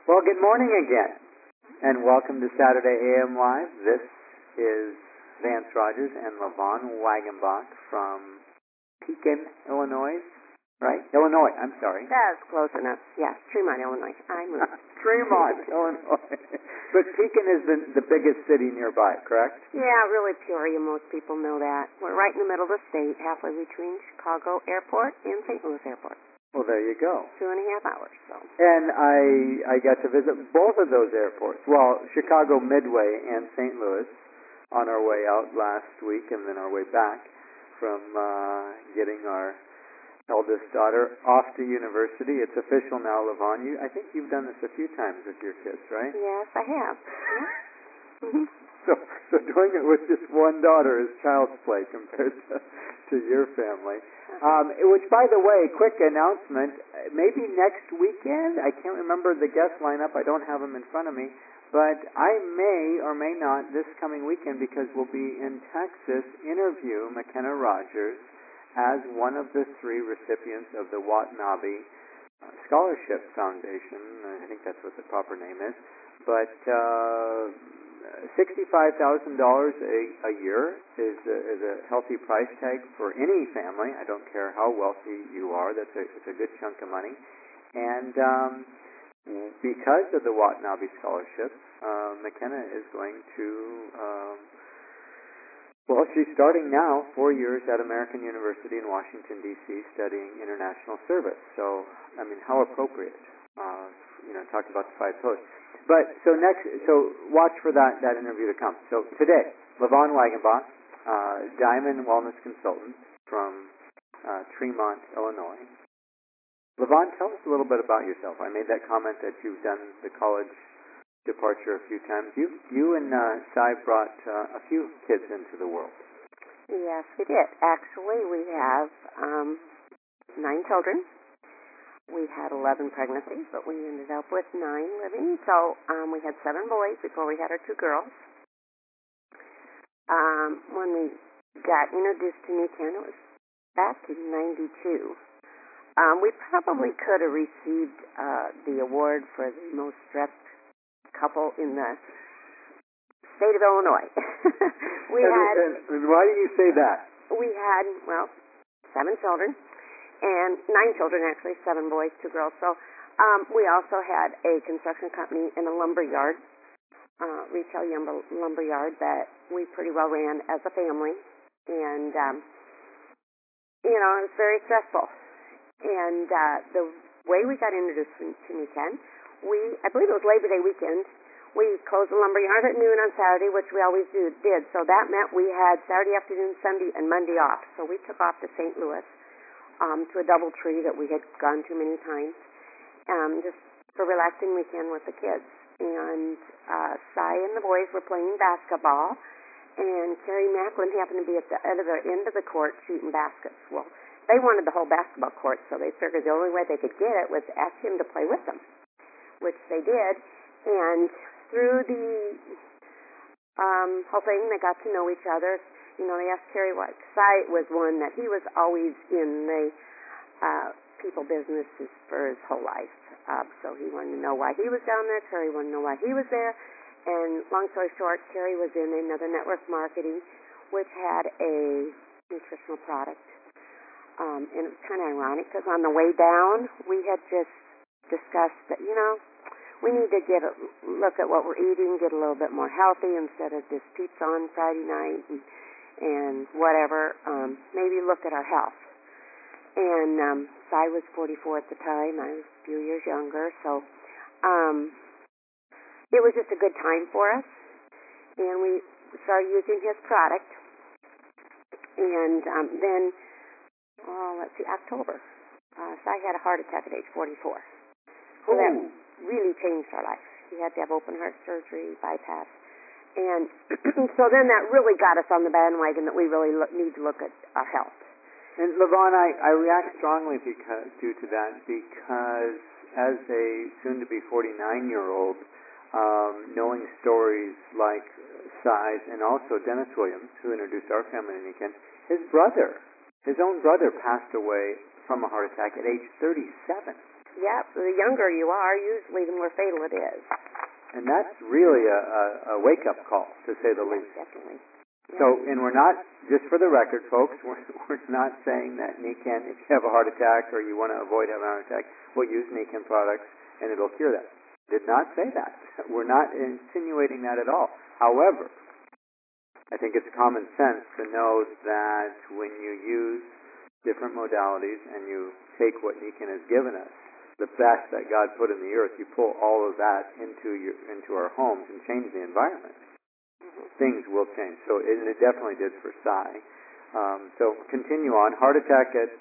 Well, good morning again, and welcome to Saturday AM Live. This is Vance Rogers and Levon Wagenbach from Pekin, Illinois, right? Illinois, I'm sorry. That's close enough. Yes, Tremont, Illinois. I moved. Tremont, Illinois. But Pekin is the biggest city nearby, correct? Yeah, really Peoria. Most people know that. We're right in the middle of the state, halfway between Chicago Airport and St. Louis Airport. Well, there you go. 2.5 hours. So. And I got to visit both of those airports. Well, Chicago Midway and St. Louis on our way out last week, and then our way back from getting our eldest daughter off to university. It's official now, Levon. I think you've done this a few times with your kids, right? Yes, I have. Yeah. So doing it with just one daughter is child's play compared to your family. Which, by the way, quick announcement, maybe next weekend, I can't remember the guest lineup, I don't have them in front of me, but I may or may not this coming weekend, because we'll be in Texas, interview McKenna Rogers as one of the 3 recipients of the Watanabe Scholarship Foundation. I think that's what the proper name is. But $65,000 a year is a healthy price tag for any family. I don't care how wealthy you are. It's a good chunk of money. And because of the Watanabe Scholarship, McKenna is going to, she's starting now 4 years at American University in Washington, D.C., studying international service. So, I mean, how appropriate. Talked about the 5 pillars. But so watch for that interview to come. So today, Levon Wagenbach, Diamond Wellness Consultant from Tremont, Illinois. Levon, tell us a little bit about yourself. I made that comment that you've done the college departure a few times. You and Cy brought a few kids into the world. Yes, we did. Actually, we have 9 children. We had 11 pregnancies, but we ended up with 9 living. So we had 7 boys before we had our 2 girls. When we got introduced to New Ken, it was back in '92. We probably could have received the award for the most stressed couple in the state of Illinois. And why do you say that? We had, 7 children. And 9 children, actually, 7 boys, 2 girls. So we also had a construction company in a lumber yard, retail lumber yard that we pretty well ran as a family. And, it was very stressful. And the way we got introduced to New Ken, I believe it was Labor Day weekend, we closed the lumber yard at noon on Saturday, which we always did. So that meant we had Saturday afternoon, Sunday, and Monday off. So we took off to St. Louis. To a DoubleTree that we had gone to many times, just for relaxing weekend with the kids. And Cy and the boys were playing basketball, and Carrie Macklin happened to be at the end of the court shooting baskets. Well, they wanted the whole basketball court, so they figured the only way they could get it was to ask him to play with them, which they did. And through the whole thing, they got to know each other. They asked Terry what. Cy was one that he was always in the people businesses for his whole life. So he wanted to know why he was down there. Terry wanted to know why he was there. And long story short, Terry was in another network marketing, which had a nutritional product. And it was kind of ironic because on the way down, we had just discussed that, we need to look at what we're eating, get a little bit more healthy instead of just pizza on Friday night and whatever, maybe look at our health. And Cy was 44 at the time. I was a few years younger. So it was just a good time for us. And we started using his product. And then, October, Cy had a heart attack at age 44. So that really changed our life. He had to have open heart surgery, bypass. And so then that really got us on the bandwagon that we really need to look at our health. And Levon, I react strongly due to that, because as a soon-to-be 49-year-old, knowing stories like Cy's and also Dennis Williams, who introduced our family to New Ken, his own brother passed away from a heart attack at age 37. Yeah, the younger you are, usually the more fatal it is. And that's really a wake-up call, to say the least. Definitely. Yeah. So, and we're not, just for the record, folks, we're not saying that Nican, if you have a heart attack or you want to avoid having a heart attack, we'll use Nican products and it'll cure that. Did not say that. We're not insinuating that at all. However, I think it's common sense to know that when you use different modalities and you take what Nican has given us, the best that God put in the earth, you pull all of that into our homes and change the environment. Things will change. So it definitely did for Cy. So continue on. Heart attack at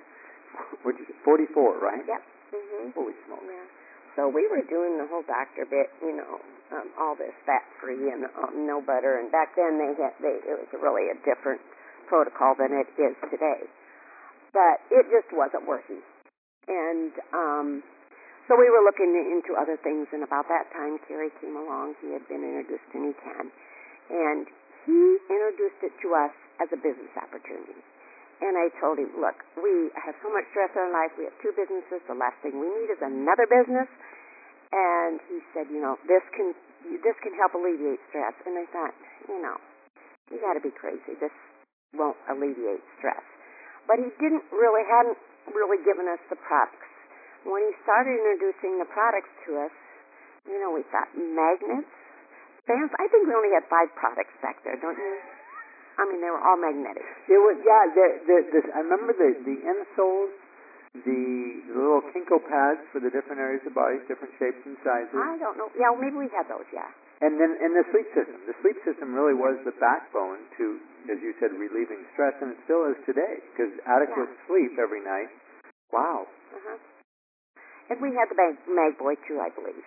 44, right? Yep. Mm-hmm. Holy smokes. Yeah. So we were doing the whole doctor bit, all this fat-free and no butter. And back then it was really a different protocol than it is today. But it just wasn't working. And so we were looking into other things, and about that time, Kerry came along. He had been introduced to Nican, and he introduced it to us as a business opportunity. And I told him, look, we have so much stress in our life. We have 2 businesses. The last thing we need is another business. And he said, this can help alleviate stress. And I thought, you got to be crazy. This won't alleviate stress. But he hadn't really given us the products. When he started introducing the products to us, we thought magnets, fans. I think we only had 5 products back there, don't you? I mean, they were all magnetic. It was, yeah. I remember the insoles, the little Kinko pads for the different areas of bodies, different shapes and sizes. I don't know. Yeah, well, maybe we had those. Yeah. And then the sleep system. The sleep system really was the backbone to, as you said, relieving stress, and it still is today, because adequate sleep every night. Wow. Uh-huh. And we had the Mag Boy, too, I believe.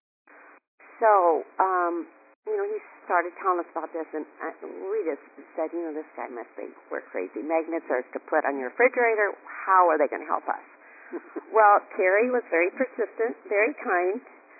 So, he started telling us about this, and we just said, this guy must be, we're crazy. Magnets are to put on your refrigerator. How are they going to help us? Well, Kerry was very persistent, very kind,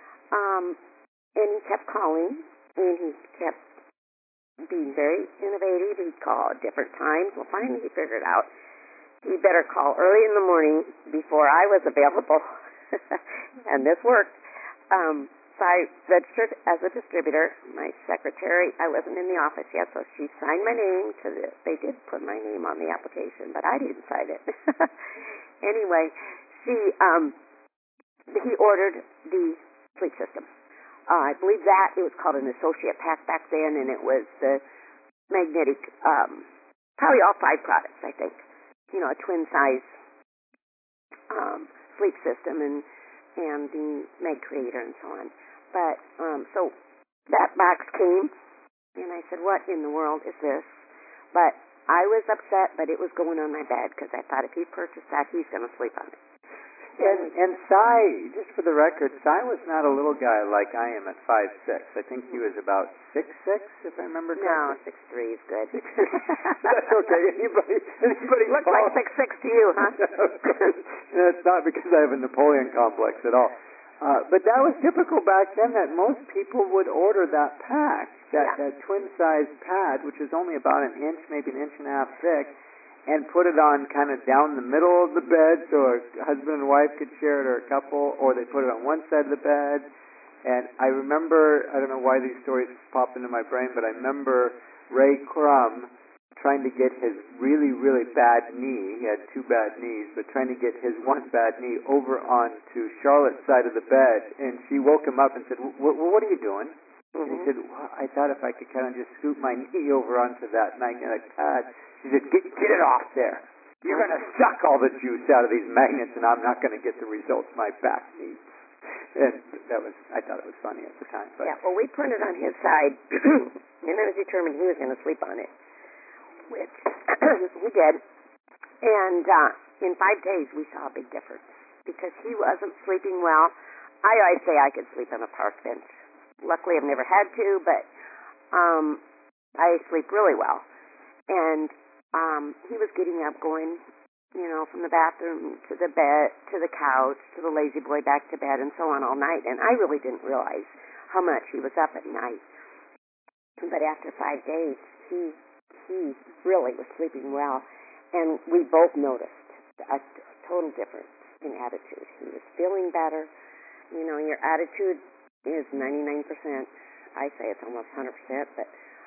and he kept calling, and he kept being very innovative. He'd call at different times. Well, finally he figured out he better call early in the morning before I was available. And this worked. So I registered as a distributor. My secretary, I wasn't in the office yet, so she signed my name. They did put my name on the application, but I didn't sign it. Anyway, he ordered the sleep system. I believe that it was called an associate pack back then, and it was the magnetic, probably all 5 products, I think. A twin size sleep system and the Meg Creator and so on. But so that box came, and I said, "What in the world is this?" But I was upset, but it was going on my bed because I thought if he purchased that, he's going to sleep on it. And Cy, just for the record, Cy was not a little guy like I am at 5'6". I think he was about 6'6", if I remember correctly. No, 6'3" is good. That's okay. Anybody looks like 6'6" to you, huh? It's not because I have a Napoleon complex at all. But that was typical back then, that most people would order that pack, that twin-sized pad, which is only about an inch, maybe an inch and a half thick, and put it on kind of down the middle of the bed so a husband and wife could share it, or a couple, or they put it on one side of the bed. And I remember, I don't know why these stories pop into my brain, but I remember Ray Crum trying to get his really, really bad knee. He had 2 bad knees, but trying to get his one bad knee over onto Charlotte's side of the bed. And she woke him up and said, what are you doing? And he said, well, I thought if I could kind of just scoop my knee over onto that magnetic pad. She said, get it off there. You're going to suck all the juice out of these magnets, and I'm not going to get the results my back needs. And I thought it was funny at the time. But. Yeah, well, we put it on his side, and I was determined he was going to sleep on it, which he did. And in 5 days, we saw a big difference because he wasn't sleeping well. I always say I could sleep on a park bench. Luckily, I've never had to, but I sleep really well. And he was getting up, going, from the bathroom to the bed, to the couch, to the lazy boy, back to bed, and so on all night. And I really didn't realize how much he was up at night. But after 5 days, he really was sleeping well. And we both noticed a total difference. in attitude. He was feeling better. You know, your attitude is 99%. I say it's almost 100%, but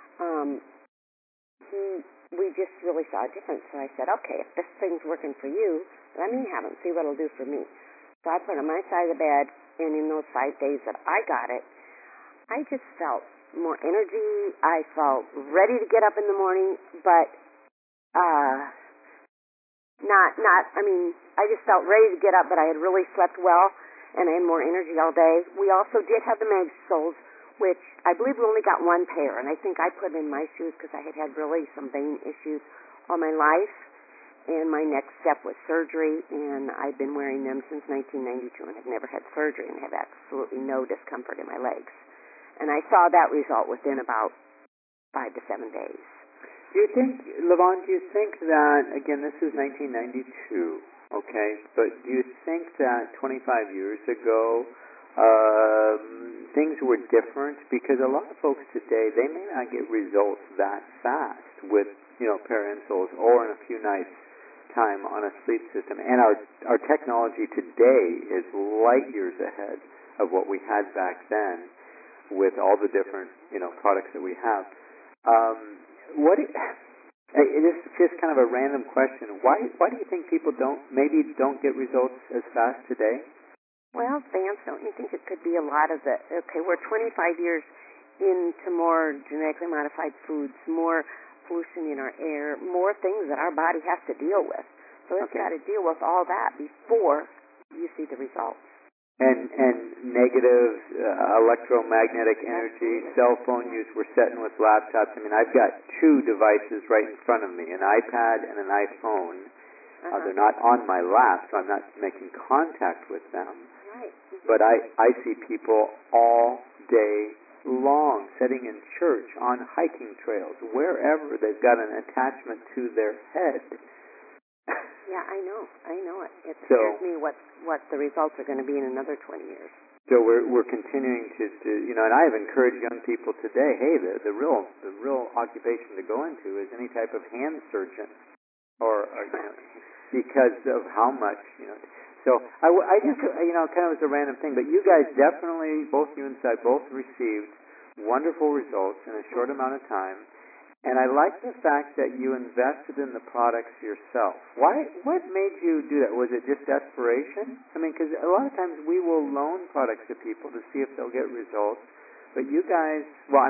we just really saw a difference. So I said, okay, if this thing's working for you, let me have it and see what it'll do for me. So I put it on my side of the bed, and in those 5 days that I got it, I just felt more energy. I felt ready to get up in the morning, but I just felt ready to get up, but I had really slept well, and I had more energy all day. We also did have the Mag soles, which I believe we only got one pair, and I think I put in my shoes because I had really some vein issues all my life, and my next step was surgery, and I've been wearing them since 1992, and I've never had surgery, and have absolutely no discomfort in my legs. And I saw that result within about 5 to 7 days. Do you think, Levon, do you think that, again, this is 1992, okay, but do you think that 25 years ago things were different? Because a lot of folks today, they may not get results that fast with, pair of insoles or in a few nights time on a sleep system. And our technology today is light years ahead of what we had back then with all the different, products that we have. This is just kind of a random question. Why do you think people don't get results as fast today? Well, Vance, don't you think it could be a lot of we're 25 years into more genetically modified foods, more pollution in our air, more things that our body has to deal with. So it's got to deal with all that before you see the results. And negative electromagnetic energy, cell phone use, we're setting with laptops. I mean, I've got two devices right in front of me, an iPad and an iPhone. They're not on my lap, so I'm not making contact with them. Right. But I see people all day long sitting in church, on hiking trails, wherever they've got an attachment to their head. Yeah, I know it. It scares me what the results are going to be in another 20 years. So we're continuing to and I have encouraged young people today, hey, the real occupation to go into is any type of hand surgeon, or because of how much, So I just, kind of was a random thing, but you guys definitely, both you and Cy, both received wonderful results in a short amount of time. And I like the fact that you invested in the products yourself. What made you do that? Was it just desperation? I mean, because a lot of times we will loan products to people to see if they'll get results. But you guys,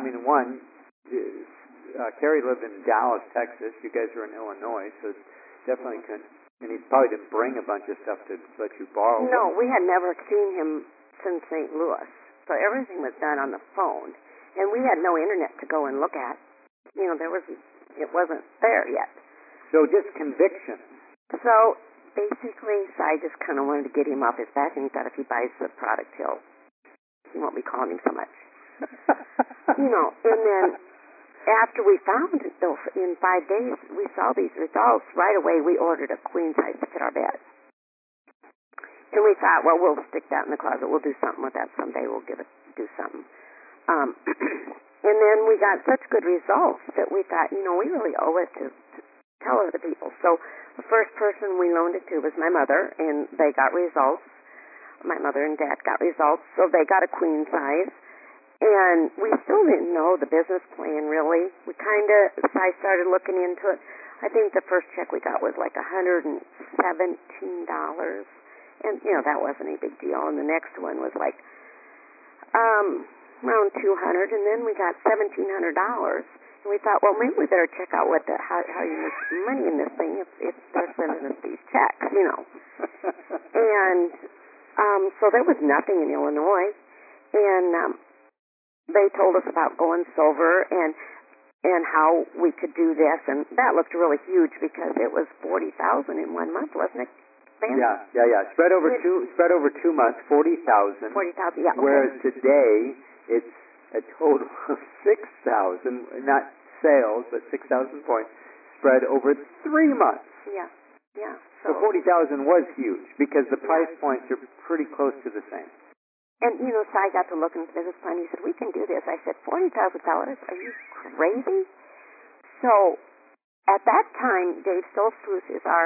Kerry lived in Dallas, Texas. You guys are in Illinois, so definitely couldn't. And he probably didn't bring a bunch of stuff to let you borrow. No, we had never seen him since St. Louis. So everything was done on the phone. And we had no internet to go and look at. It wasn't there yet. So just conviction. So basically, I just kind of wanted to get him off his back, and he thought if he buys the product, he won't be calling him so much. And then after we found it, though, in 5 days, we saw these results. Right away, we ordered a queen size to fit our bed. And we thought, well, we'll stick that in the closet. We'll do something with that someday. We'll do something. And then we got such good results that we thought, we really owe it to tell other people. So the first person we loaned it to was my mother, and they got results. My mother and dad got results, so they got a queen size. And we still didn't know the business plan, really. I started looking into it. I think the first check we got was like $117. And, that wasn't a big deal. And the next one was like around $200, and then we got $1,700. And we thought, well, maybe we better check out how you make money in this thing if they're sending us these checks, And so there was nothing in Illinois, and they told us about going silver and how we could do this, and that looked really huge because it was $40,000 in 1 month, wasn't it? Yeah. Spread over 2 months, 40,000. 40,000, yeah. Okay. Whereas today it's a total of 6,000, not sales, but 6,000 points spread over 3 months. Yeah. So 40,000 was huge because the price points are pretty close to the same. And, so I got to look in the business plan. He said, we can do this. I said, $40,000? Are you crazy? So at that time, Dave Stoltzfus is our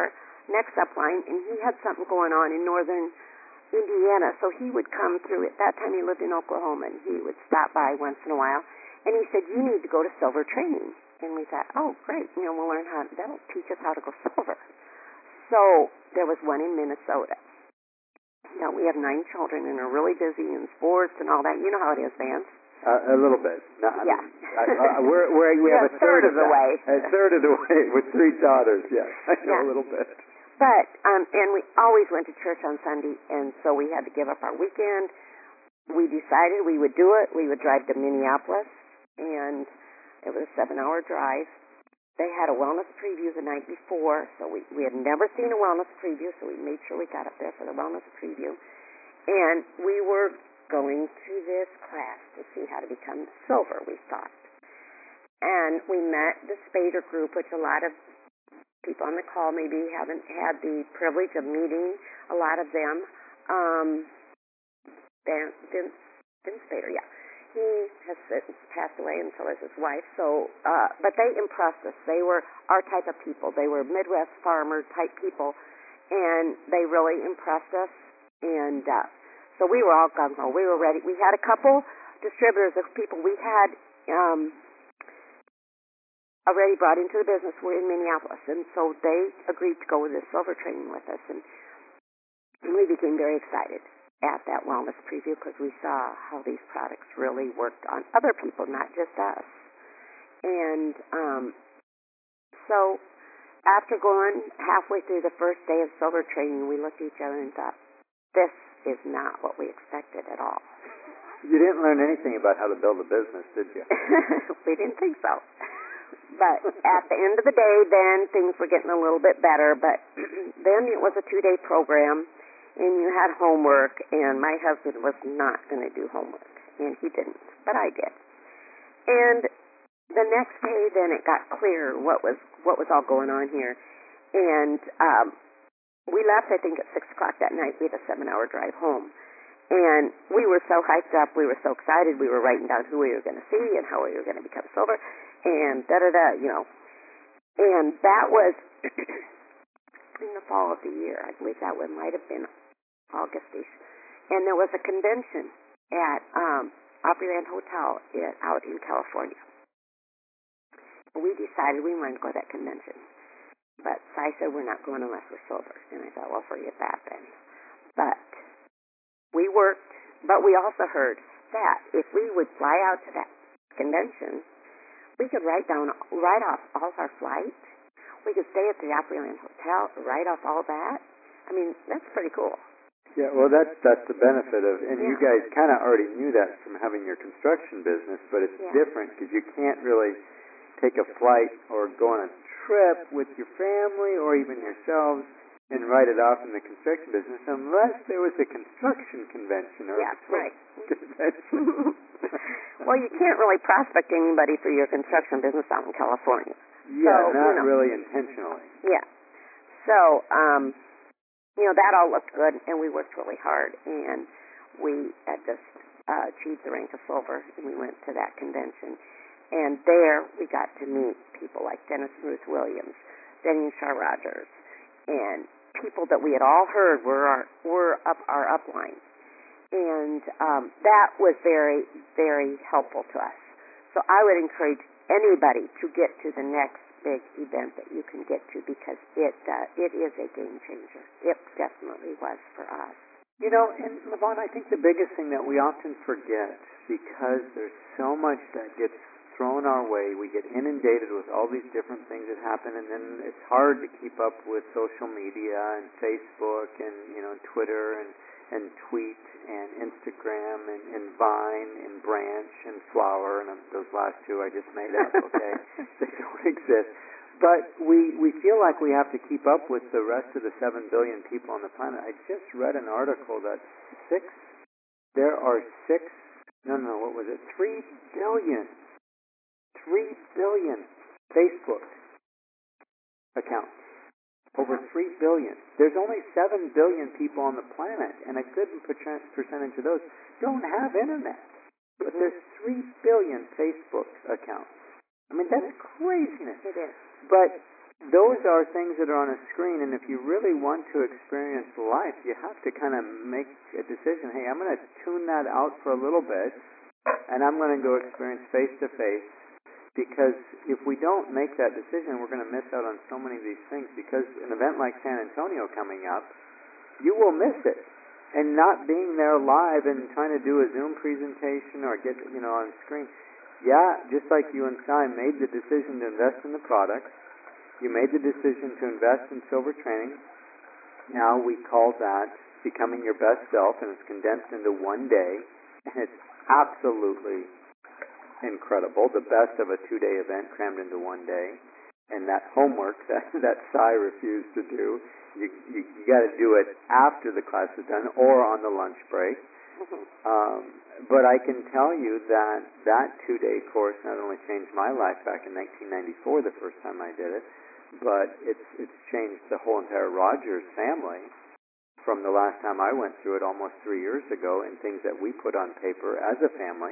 next upline, and he had something going on in northern Indiana, so he would come through. At that time, he lived in Oklahoma, and he would stop by once in a while. And he said, "You need to go to silver training." And we thought, "Oh, great! We'll learn how. That'll teach us how to go silver." So there was one in Minnesota. We have 9 children and are really busy in sports and all that. You know how it is, Vance. A little bit. No, yeah. We have a third of the way. A third of the way with 3 daughters. Yes, I know a little bit. But and we always went to church on Sunday, and so we had to give up our weekend. We decided we would do it. We would drive to Minneapolis, and it was a 7-hour drive. They had a wellness preview the night before, so we had never seen a wellness preview, so we made sure we got up there for the wellness preview. And we were going to this class to see how to become silver, we thought. And we met the Spader group, which a lot of people on the call maybe haven't had the privilege of meeting a lot of them. Vince Spader, yeah. He has passed away, and so has his wife. So, but they impressed us. They were our type of people. They were Midwest farmer type people, and they really impressed us. And so we were all gung ho. We were ready. We had a couple distributors of people we had already brought into the business. Were in Minneapolis, and so they agreed to go with this silver training with us, and we became very excited at that wellness preview because we saw how these products really worked on other people, not just us. And so after going halfway through the first day of silver training, we looked at each other and thought, this is not what we expected at all. You didn't learn anything about how to build a business, did you? We didn't think so. But at the end of the day, then things were getting a little bit better. But then it was a 2-day program, and you had homework, and my husband was not going to do homework, and he didn't, but I did. And the next day, then it got clear what was all going on here, and we left, I think, at 6 o'clock that night. We had a 7-hour drive home, and we were so hyped up, we were so excited, we were writing down who we were going to see and how we were going to become silver, and da-da-da, And that was in the fall of the year. I believe that one might have been August-ish. And there was a convention at Opryland Hotel out in California. We decided we wanted to go to that convention. But Cy said, we're not going unless we're silver. And I thought, well, forget that then. But we worked, but we also heard that if we would fly out to that convention, we could write off all of our flights. We could stay at the Opryland Hotel, write off all that. I mean, that's pretty cool. Yeah, well, that's the benefit of, and you guys kind of already knew that from having your construction business, but it's different because you can't really take a flight or go on a trip with your family or even yourselves and write it off in the construction business unless there was a construction convention or convention. Well, you can't really prospect anybody for your construction business out in California. Yeah, so, not really intentionally. Yeah. So, that all looked good, and we worked really hard, and we had just achieved the rank of silver, and we went to that convention. And there we got to meet people like Dennis and Ruth Williams, Denny and Char Rogers, and people that we had all heard were our upline. And that was very, very helpful to us. So I would encourage anybody to get to the next big event that you can get to because it is a game changer. It definitely was for us. And Levon, I think the biggest thing that we often forget, because there's so much that gets thrown our way, we get inundated with all these different things that happen, and then it's hard to keep up with social media and Facebook and Twitter and Tweet and Instagram and Vine and Branch and Flower, and those last two I just made up, okay? They don't exist. But we feel like we have to keep up with the rest of the 7 billion people on the planet. I just read an article that 3 billion Facebook accounts. Over 3 billion. There's only 7 billion people on the planet, and a good percentage of those don't have internet. But there's 3 billion Facebook accounts. I mean, that's craziness. It is. But those are things that are on a screen, and if you really want to experience life, you have to kind of make a decision. Hey, I'm going to tune that out for a little bit, and I'm going to go experience face-to-face, because if we don't make that decision, we're going to miss out on so many of these things, because an event like San Antonio coming up, you will miss it. And not being there live and trying to do a Zoom presentation or get, on screen. Yeah, just like you and Sai made the decision to invest in the products, you made the decision to invest in Silver Training. Now we call that becoming your best self, and it's condensed into one day, and it's absolutely incredible. The best of a 2-day event crammed into one day. And that homework that Sai refused to do, you got to do it after the class is done or on the lunch break. But I can tell you that 2-day course not only changed my life back in 1994, the first time I did it, but it's changed the whole entire Rogers family from the last time I went through it almost 3 years ago, and things that we put on paper as a family.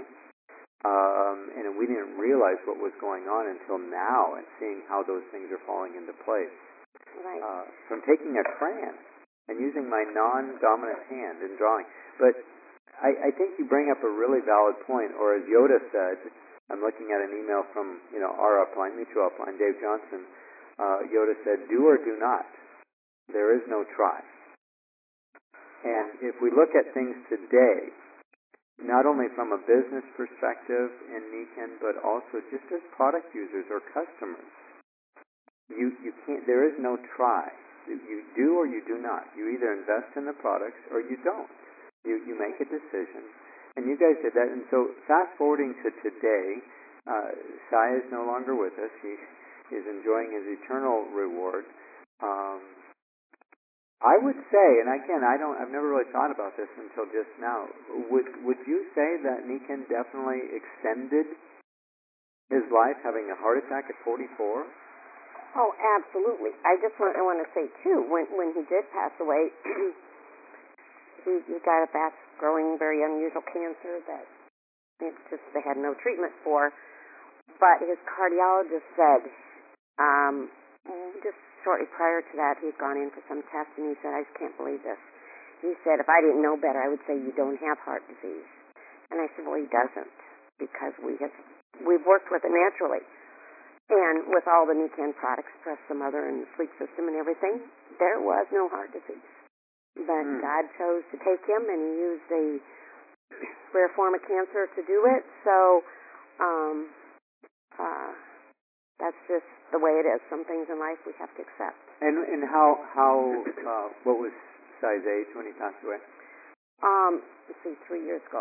And we didn't realize what was going on until now, and seeing how those things are falling into place. Right. From taking a crayon and using my non-dominant hand in drawing. But I think you bring up a really valid point, or as Yoda said, I'm looking at an email from our upline, mutual upline, Dave Johnson. Yoda said, "Do or do not. There is no try." And if we look at things today, not only from a business perspective in Nikken, but also just as product users or customers, you can't. There is no try. You do or you do not. You either invest in the products or you don't. You make a decision, and you guys did that. And so, fast forwarding to today, Sai is no longer with us. He is enjoying his eternal reward. I would say, and again, I've never really thought about this until just now. Would you say that Nikken definitely extended his life, having a heart attack at 44? Oh, absolutely. I want to say too, when he did pass away, he got a fast-growing, very unusual cancer that they had no treatment for. But his cardiologist said, just shortly prior to that, he'd gone in for some tests, and he said, "I just can't believe this." He said, "If I didn't know better, I would say you don't have heart disease." And I said, "Well, he doesn't, because we've worked with it naturally. And with all the Nikken products, plus some other, and the sleep system and everything, there was no heart disease. But God chose to take him, and he used a rare form of cancer to do it. So that's just the way it is. Some things in life we have to accept." And how what was Sai's age when he passed away? Let's see, 3 years ago.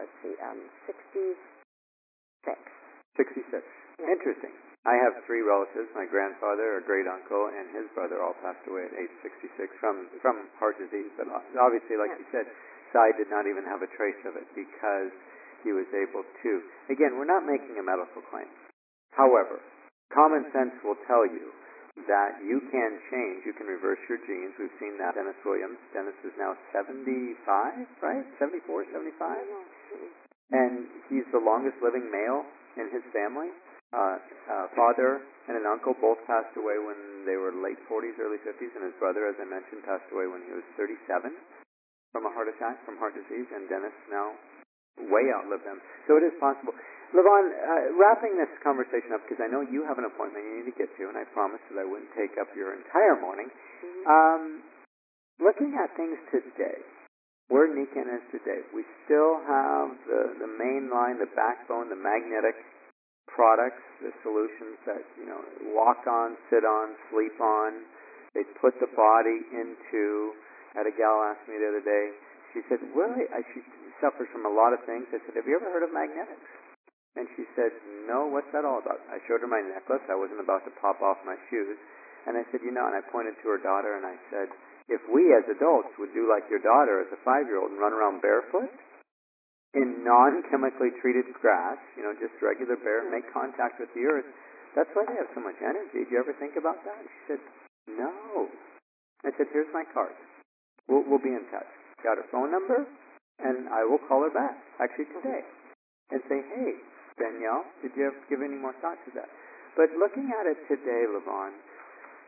66. 66. Yeah. Interesting. I have 3 relatives. My grandfather, a great uncle, and his brother all passed away at age 66 from heart disease. But obviously, like you said, Sai did not even have a trace of it because he was able to. Again, we're not making a medical claim. However, common sense will tell you that you can change. You can reverse your genes. We've seen that. Dennis Williams. Dennis is now 75, right? 74, 75? And he's the longest living male in his family. Father and an uncle both passed away when they were late 40s, early 50s, and his brother, as I mentioned, passed away when he was 37 from a heart attack, from heart disease, and Dennis now way outlived them. So it is possible. Levon, wrapping this conversation up, because I know you have an appointment you need to get to, and I promised that I wouldn't take up your entire morning. Looking at things today, where Nikken is today, we still have the main line, the backbone, the magnetic products, the solutions that, walk on, sit on, sleep on. They put the body into, I had a gal ask me the other day, she said, she suffers from a lot of things. I said, "Have you ever heard of magnetics?" And she said, "No, what's that all about?" I showed her my necklace. I wasn't about to pop off my shoes. And I said, and I pointed to her daughter, and I said, "If we as adults would do like your daughter as a 5-year-old and run around barefoot in non-chemically treated grass, just regular bare, make contact with the earth, that's why they have so much energy. Do you ever think about that?" And she said, "No." I said, "Here's my card. We'll be in touch." Got her phone number, and I will call her back, actually today, and say, "Hey, Danielle, did you ever give any more thought to that?" But looking at it today, Levon,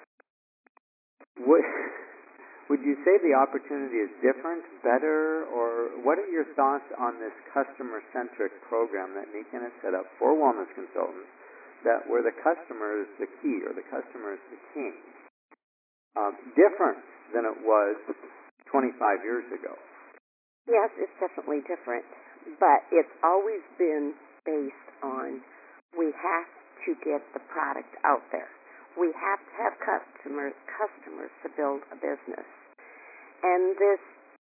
would, would you say the opportunity is different, better, or what are your thoughts on this customer-centric program that Nikken has set up for wellness consultants, that where the customer is the key or the customer is the king? Different than it was 25 years ago. Yes, it's definitely different, but it's always been based on we have to get the product out there. We have to have customers to build a business. And this,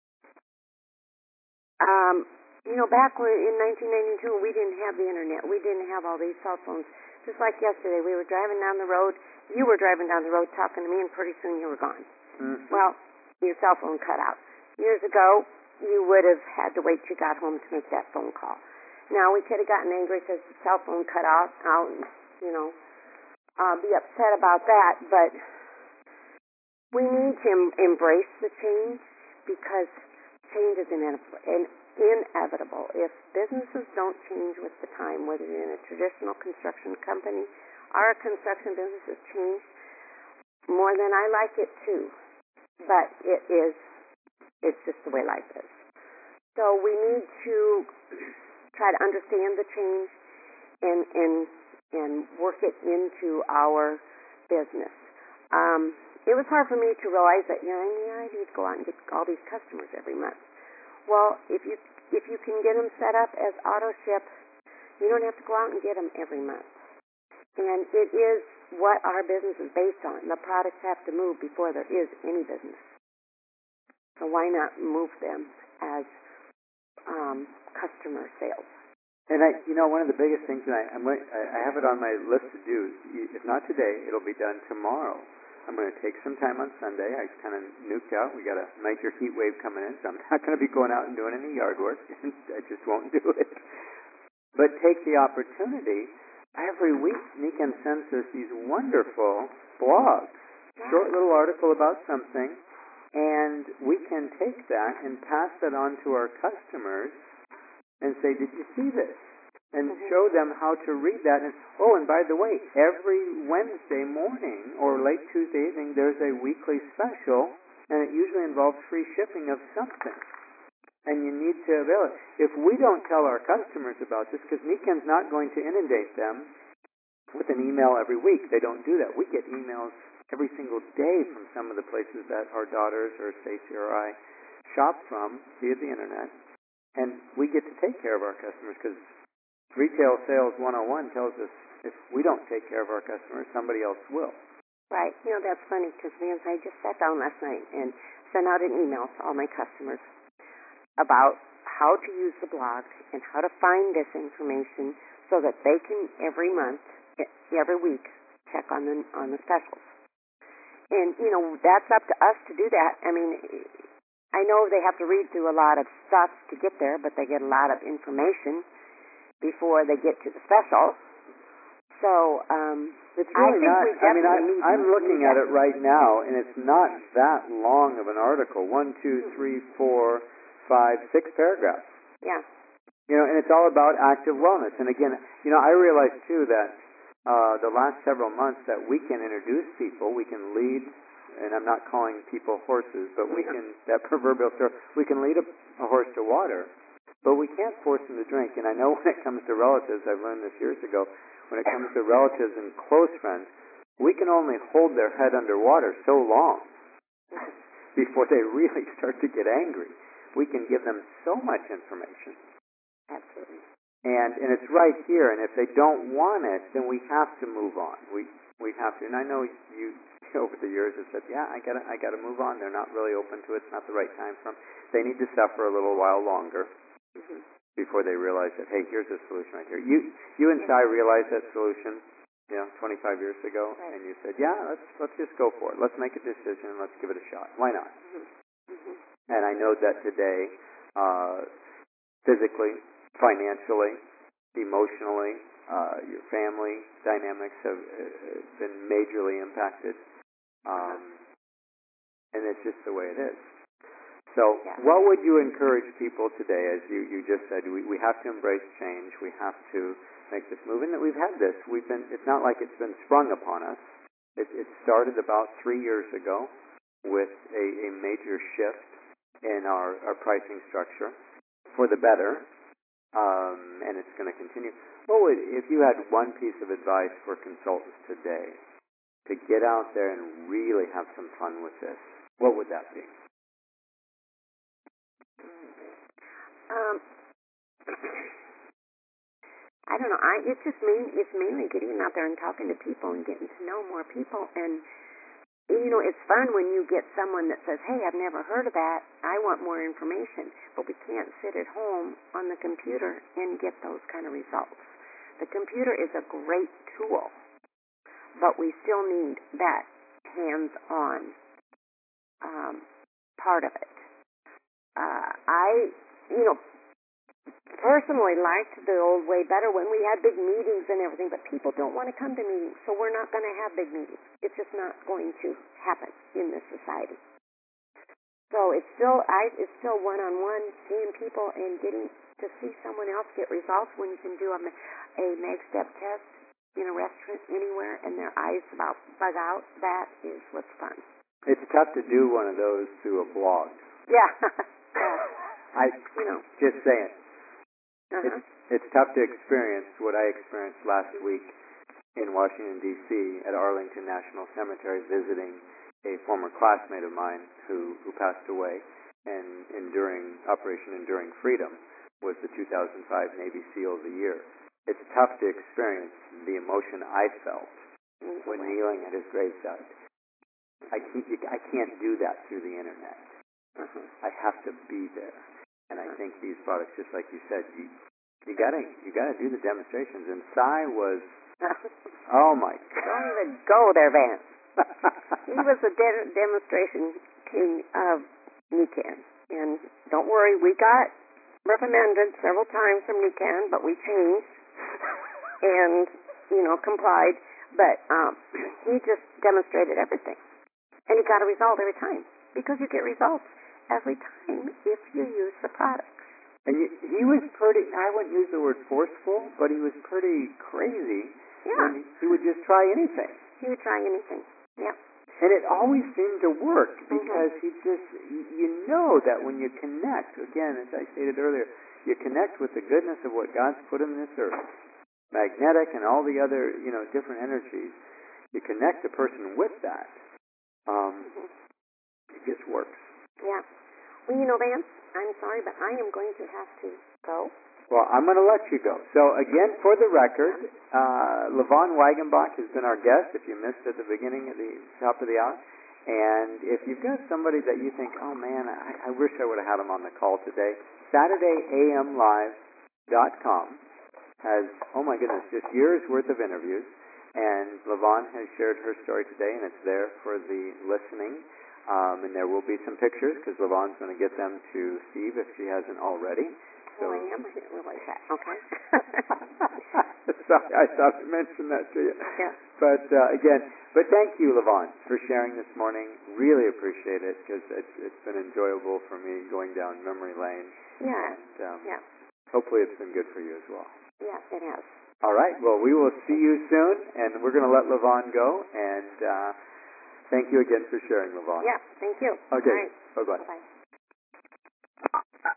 back when in 1992, we didn't have the internet. We didn't have all these cell phones. Just like yesterday, we were driving down the road. You were driving down the road talking to me, and pretty soon you were gone. Mm-hmm. Well, your cell phone cut out. Years ago, you would have had to wait till you got home to make that phone call. Now, we could have gotten angry because the cell phone cut out and, be upset about that, but we need to embrace the change because change is inevitable. If businesses don't change with the time, whether you're in a traditional construction company or a construction business, has changed more than I like it too. But it's just the way life is. So we need to try to understand the change and work it into our business. It was hard for me to realize that I need to go out and get all these customers every month. Well, if you can get them set up as auto ship, you don't have to go out and get them every month. And it is what our business is based on. The products have to move before there is any business. So why not move them as customer sales? And one of the biggest things, and I have it on my list to do. If not today, it'll be done tomorrow. I'm going to take some time on Sunday. I kind of nuked out. We got a major heat wave coming in, so I'm not going to be going out and doing any yard work. I just won't do it. But take the opportunity. Every week, Nikken sends us these wonderful blogs, short little article about something, and we can take that and pass that on to our customers and say, did you see this? And show them how to read that. And by the way, every Wednesday morning or late Tuesday evening, there's a weekly special, and it usually involves free shipping of something. And you need to avail it. If we don't tell our customers about this, because Nikken's not going to inundate them with an email every week. They don't do that. We get emails every single day from some of the places that our daughters or Stacy or I shop from via the internet. And we get to take care of our customers because Retail Sales 101 tells us if we don't take care of our customers, somebody else will. Right. That's funny because I just sat down last night and sent out an email to all my customers about how to use the blog and how to find this information so that they can every week check on the specials. And that's up to us to do that. I mean, I know they have to read through a lot of stuff to get there, but they get a lot of information before they get to the special. So it's really I'm looking at it right now, and it's not that long of an article. 1, 2, 3, 4, 5, 6 paragraphs. Yeah. And it's all about active wellness. And again, I realize too that the last several months that we can introduce people, we can lead, and I'm not calling people horses, but we can, that proverbial story, we can lead a horse to water, but we can't force them to drink. And I know when it comes to relatives, I've learned this years ago, when it comes to relatives and close friends, we can only hold their head underwater so long before they really start to get angry. We can give them so much information. Absolutely. And it's right here, and if they don't want it, then we have to move on. We have to. And I know you over the years have said, yeah, I gotta move on. They're not really open to it. It's not the right time for them. They need to suffer a little while longer before they realize that, hey, here's a solution right here. You and Sai realized that solution 25 years ago, right. And you said, yeah, let's just go for it. Let's make a decision and let's give it a shot. Why not? And I know that today, physically, financially, emotionally, your family dynamics have been majorly impacted. And it's just the way it is. So what would you encourage people today, as you just said, we have to embrace change, we have to make this move, and that we've had this. It's not like it's been sprung upon us. It started about 3 years ago. with a major shift in our pricing structure for the better, and it's going to continue. If you had one piece of advice for consultants today to get out there and really have some fun with this, what would that be? I don't know. It's mainly getting out there and talking to people and getting to know more people. And it's fun when you get someone that says, "Hey, I've never heard of that. I want more information." But we can't sit at home on the computer and get those kind of results. The computer is a great tool, but we still need that hands-on part of it. I personally liked the old way better when we had big meetings and everything, but people don't want to come to meetings, so we're not going to have big meetings. It's just not going to happen in this society. So it's still one-on-one, seeing people and getting to see someone else get results when you can do a mag-step test in a restaurant anywhere and their eyes bug out. That is what's fun. It's tough to do one of those through a blog. Yeah. Just saying. Uh-huh. It's tough to experience what I experienced last week in Washington, D.C. at Arlington National Cemetery, visiting a former classmate of mine who passed away, and Operation Enduring Freedom was the 2005 Navy SEAL of the Year. It's tough to experience the emotion I felt when kneeling at his graveside. I can't do that through the internet. Uh-huh. I have to be there. And I think these products, just like you said, you gotta do the demonstrations. And Cy was, oh my God! Don't even go there, Vance. He was the demonstration king of NECAN. And don't worry, we got reprimanded several times from NECAN, but we changed and complied. But he just demonstrated everything, and he got a result every time, because you get results every time if you use the products. And he was pretty, I wouldn't use the word forceful, but he was pretty crazy. Yeah. He would just try anything. He would try anything. Yeah. And it always seemed to work, because he just, that when you connect, again, as I stated earlier, you connect with the goodness of what God's put in this earth, magnetic and all the other, different energies, you connect the person with that. It just works. Yeah. Well, Vance, I'm sorry, but I am going to have to go. Well, I'm going to let you go. So, again, for the record, Levon Wagenbach has been our guest, if you missed at the beginning, at the top of the hour. And if you've got somebody that you think, oh, man, I wish I would have had him on the call today, SaturdayAMLive.com has, oh, my goodness, just years' worth of interviews. And Levon has shared her story today, and it's there for the listening. And there will be some pictures, because Levon's going to get them to Steve if she hasn't already. So, I am. I didn't realize that. Okay. Sorry, I thought I mentioned that to you. Yeah. But thank you, Levon, for sharing this morning. Really appreciate it, because it's been enjoyable for me going down memory lane. Yeah. And, hopefully it's been good for you as well. Yeah, it has. All right. Well, we will see you soon, and we're going to let Levon go. And thank you again for sharing, Levon. Yeah, thank you. Okay. All right. Bye-bye. Bye-bye.